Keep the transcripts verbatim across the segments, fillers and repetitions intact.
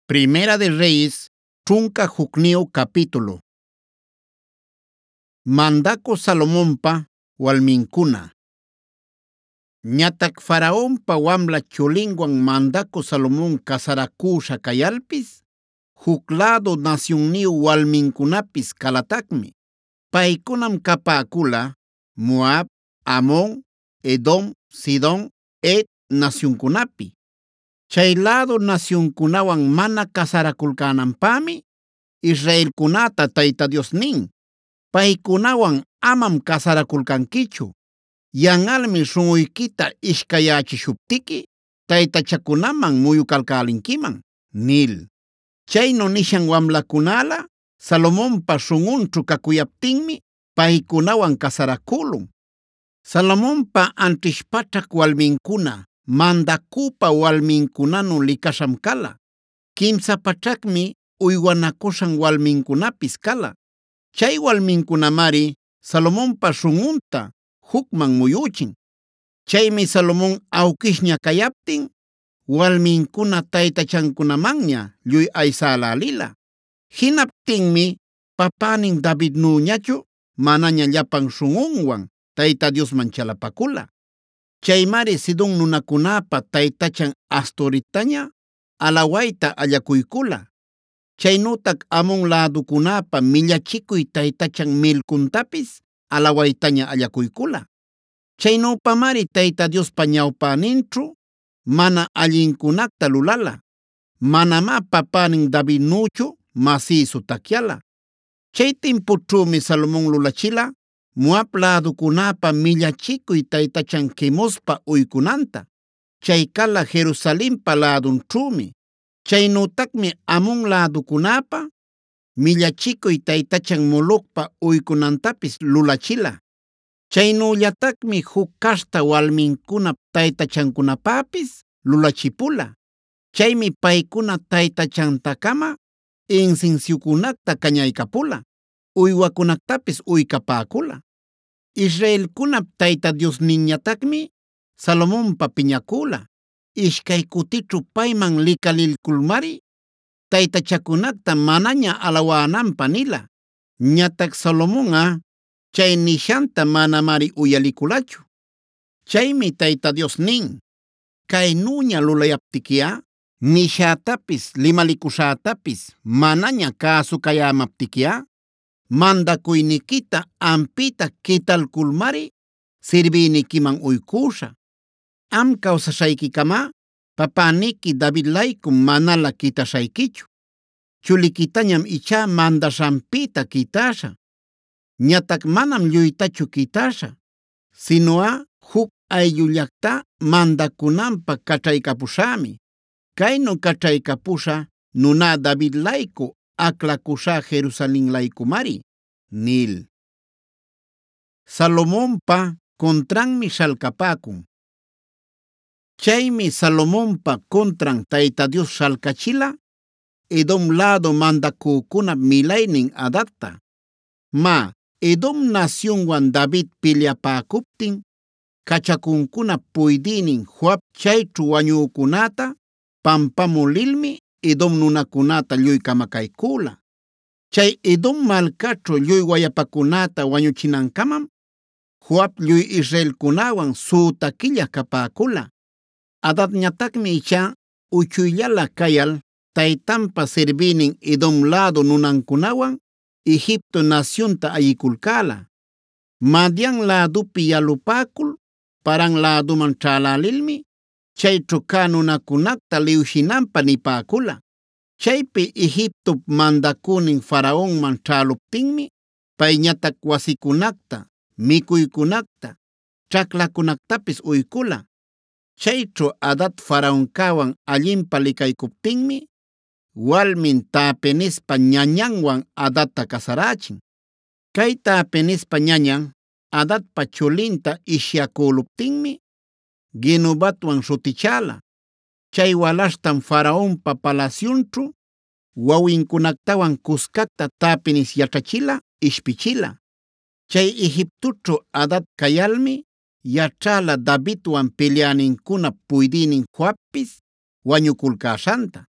Primera de Reyes, trunca hukniu capítulo. Mandako Salomonpa walminkuna. Ñatak faraonpa wamla chulinwan mandako Salomón casarakusha kayalpis, huk lado nacionniu walminkunapis kalatakmi. Paykunam kapakula Moab, Amon, Edom, Sidon, Et nacionkunapi. Chay lado nacionkunawan mana kasarakulkananpami Israelkunata Tayta Dios nin: paykunawan amam kasarakulkankichu. Yanalmi shunquykita ishkayachishuptiki taytachakunaman muyukalkalinkiman nil. Chaynu nishan wamlakunala Salomonpa shunqunchu kakuyaptinmi paykunawan kasarakulun. Salomonpa antishpachak walminkuna mandakupa walminkunanu likasham kala. Kimsa pachakmi uywanakushan walminkunapis kala. Chay walminkunamari Salomonpa shunqunta hukman muyuchin. Chaymi Salomón awkishña kayaptin walminkuna taytachankunamanña lluy aysalalila. Hinaptinmi papanin David nuñachu manaña llapan shunqunwan Tayta Diosman chalapakula. Chaymari Sidon nunakunapa taytachan Astoritaña alawayta allakuykula. Chaynutak Amon ladukunapa millachikuy taytachan Milcontapis alawaytaña allakuykula. Chaynupamari Tayta Diospa ñawpäninćhu mana allinkunakta lulala. Manama papanin David nuchu masïsu takyala. Chay timpućhümi Salomón lulachila Moab ladukunapa millachikuy taytachan Quemospa uykunanta. Chay kala Jerusalenpa ladunćhümi. Chaynutakmi Amon ladukunapa millachikuy taytachan Molocpa uykunantapis lulachila. Chaynullatakmi huk kashta walminkunap taytachankunapapis lulachipula. Chaymi paykuna taytachantakama incensiokunakta kañaykapula, uywakunaktapis uykapäkula. Israelkunap Tayta Diosninñatakmi Salomonpa piñakula. Ishkay kutićhu payman likalilkulmari taytachakunakta manaña alawananpa nila. Ñatak Salomon'a chay nishanta manamari uyalikulachu. Chaymi Tayta Dios nin: kaynuña lulayaptiki'a, nishätapis limalikushätapis manaña käsukayämaptiki'a, mandakuynikita ampita quitalkulmari sirbiynikiman uykusha. Am kawsashaykikama papäniki Davidlaykum manala quitashaykichu. Chulikitañam ichá mandashanpita quitasha. Ñatak manam lluytachu quitasha, sinu'a huk ayllullakta mandakunanpa kach'aykapushämi. Kaynu kach'aykapusha nuna Davidlayku aklakushä Jerusalenlaykumari nil. Salomonpa contranmi shalkapäkun. Chaymi Salomonpa contran Tayta Dios shalkachila Edom lado mandakukunap milaynin Hadadta. Ma, Edom nacionwan David piliapäkuptin kachakunkuna puydïnin Joab chayćhu wañükunata pampamulilmi Edom nunakunata lluy kamakaykula. Chay Edom malkaćhu lluy wayapakunata wañuchinankamam Joab lluy Israelkunawan suuta killa kapäkula. Hadadñatakmi ichá uchuyllala kayal taytanpa sirbiynin Edom lado nunankunawan Egipto nacionta ayikulkala. Madian ladupi yalupäkul Paran laduman ćhälalilmi chayćhu kä nunakunakta liwshinanpa nipäkula. Chaypi Egiptop mandakunin Faraonman ćhäluptinmi payñatak wasikunakta, mikuykunakta, ćhaklakunaktapis uykula. Chayćhu Hadad Faraonkawan allinpa likaykuptinmi walmin Tapenespa ñañanwan Hadadta kasarachin. Kay Tapenespa ñañan Hadadpa chulinta ishyakuluptinmi Genubatwan shutichala. Chay walashtam Faraonpa palaciunćhu wawinkunaktawan kuskakta Tapenes yachachila, ishpichila. Chay Egiptoćhu Hadad kayalmi yachäla Davidwan peleaninkuna puydïnin Joabpis wañukulkashanta.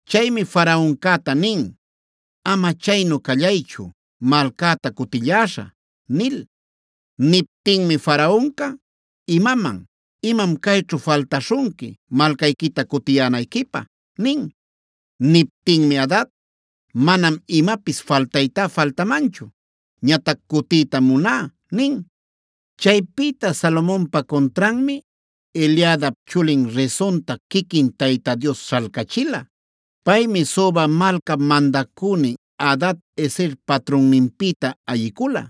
Chaymi Faraonkata nin: ama chaynu kallaychu, malkata kutillasha nil. Niptinmi Faraonka: imaman, imam kaychu faltashunki malkaykita kutiyanaykipaq nin. Niptinmi Hadad: manam imapis faltayta faltamanchu, ñataq kutiyta munä nin. Chaypita Salomonpa contranmi Eliadap chulin Rezonta kikin Tayta Dios śhalkachila. Paymi Soba malka mandakunin Hadad-ezer patronninpita ayikula.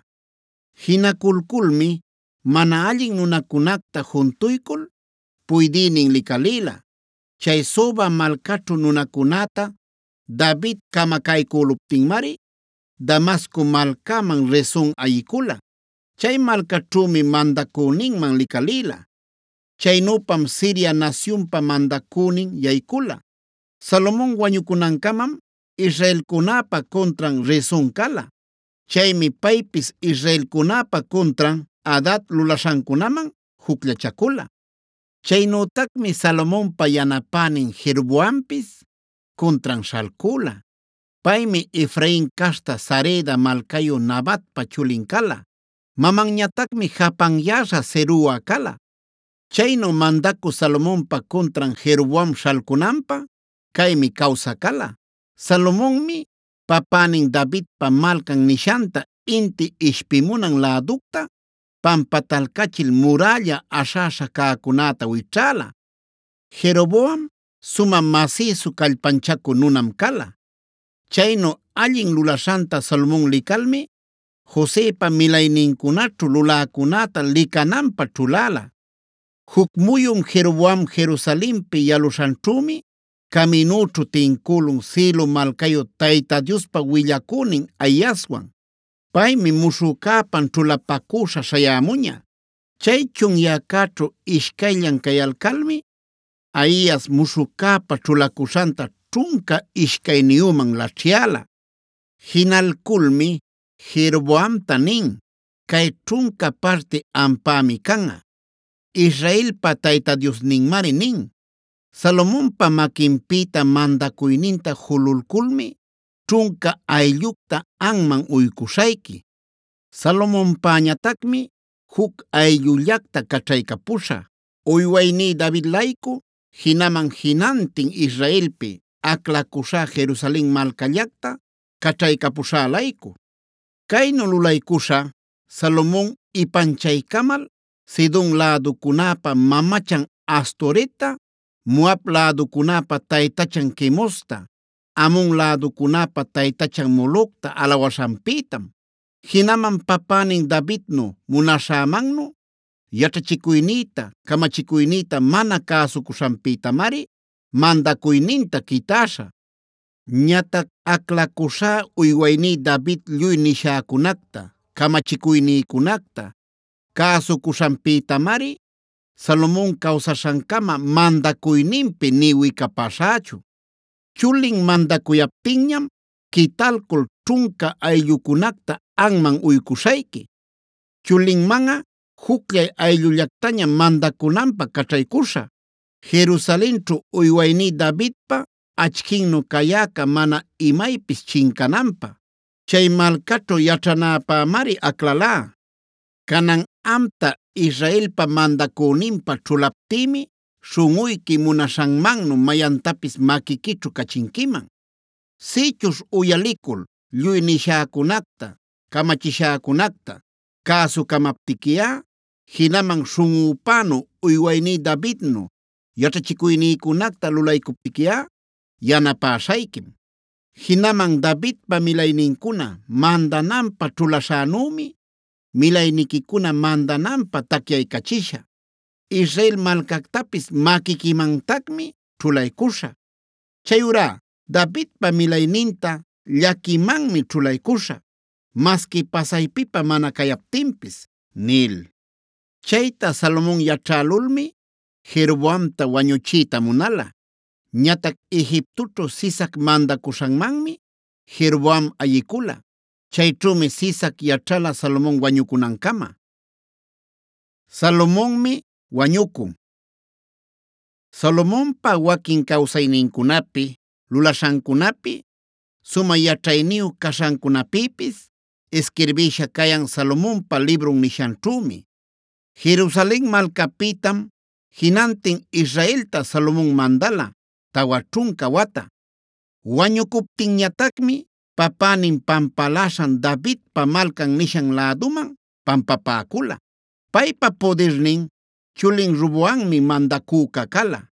Hinakulkulmi mana allin nunakunakta juntuykul puydïnin likalila. Chay Soba malkaćhu nunakunata David kamakaykuluptinmari Damasco malkaman Rezon ayikula. Chay malkaćhumi mandakuninman likalila. Chaynupam Siria nasyunpa mandakunin yaykula. Salomón wañukunankamam Israelkunapa contran Rezon kala. Chaymi paypis Israelkunapa contran Hadad lulashankunaman juklachakula. Chaynütakmi Salomonpa yanapanin Jeroboampis contran shalkula. Paymi Efraín kashta Sareda malkayu Nabatpa chulin kala. Mamanñatakmi japanyasha Zerua kala. Chaynu mandaku Salomonpa contran Jeroboam shalkunanpa kaymi kawsa kala. Salomonmi papanin Davidpa malkan nishanta inti ishpimunan ladukta pampatalkachil muralla ashasha kaakunata wich'ala. Jeroboam suma masisu kallpanchaku nunam kala. Chaynu allin lulashanta Salomón likalmi Josepa milayninkunaćhu lulakunata likananpa ćhulala. Huk muyun Jeroboam Jerusalempi yalushanćhumi kaminućhu tinkulun Silo malkayu Tayta Diospa willakunin Aiaswan. Paymi mushukapan ćhulapakusha shayamuña. Chay chunyakaćhu ishkayllan kayalkalmi Aias mushukapa ćhulakushanta trunka ishkayniyuman laćhyala. Hinalkulmi Jeroboamta nin: kay trunka parte ampami kan'a. Israelpa Tayta Diosninmari nin: Salomonpa makinpita mandakuyninta jululkulmi trunka ayllukta anman uykushayki. Salomonpañataqmi huk ayllullakta kachraykapusha. Uywayní David-layku hinaman hinantin Israelpi aklakusha Jerusalén malkallakta kachraykapushalayku. Kaynu lulaykusha Salomón ipanchaykamal Sidón ladukunapa mamachan Astoreta, Moab ladukunapa taytachan Kemosta, Amon ladukunapa taytachan Molocta alawashanpitam. Hinaman papanin Davidno munashamannu yachachikuynita kamachikuynita mana kasukushanpitamari mandakuyninta kitasha. Ñataq aklakusha uywayní David lluy nishakunakta kamachikuyniykunakta kasukushanpitamari Salomón kawsashankama mandakuyninpi ni wikapashachu. Chulin mandakuyaptinñam kitalkul trunka ayllukunakta anman uykushayki. Chulinman'a juklay ayllullaktaña mandakunanpa kachaykusha. Jerusalenćhu uywayní Davidpa achkinnu kayaka mana imaypis chinkananpa. Chay malkaćhu yachranäpämari aklalá. Kanan amta Israelpa mandakuninpa ćhulaptimi shun'uyki munashanmannu mayantapis makikićhu kachinkiman. Sichush uyalikul lluy nishäkunakta kamachishäkunakta kasukamaptikiya, hinaman shun'upanu uywayní Davidnu yachachikuyniykunakta lulaykuptikiya yanapashaykim. Hinaman Davidpa milayninkuna mandananpa ćhulashänumi milaynikikuna mandananpa takyaykachisha. Israel malkaktapis makikimantaqmi ćhulaykusha. Chayurá Davidpa milayninta llakimanmi ćhulaykusha, maski pasaypipa mana kayaptinpis nil. Chayta Salomón yachälulmi Jeroboamta wañuchiyta munala. Ñataq Egiptoćhu Sisac mandakushanmanmi Jeroboam ayikula. Chayćhumi Sisac yachala Salomón wañukunankama. Salomónmi wañukun. Salomonpa wakin kawsayninkunapi lulashankunapi, suma yach'ayniyuq kashankunapipis isquirbisha kayan Salomonpa librun nishanćhümi. Jerusalen malkapitam jinantin Israelta Salomon mandala tawa ćhunka wata. Wañucuptinñatacmi papänin pampalashan Davidpa malcan nishan läduman pampapäcula. Paypa pudirnin chulin Roboammi mandacüca kala.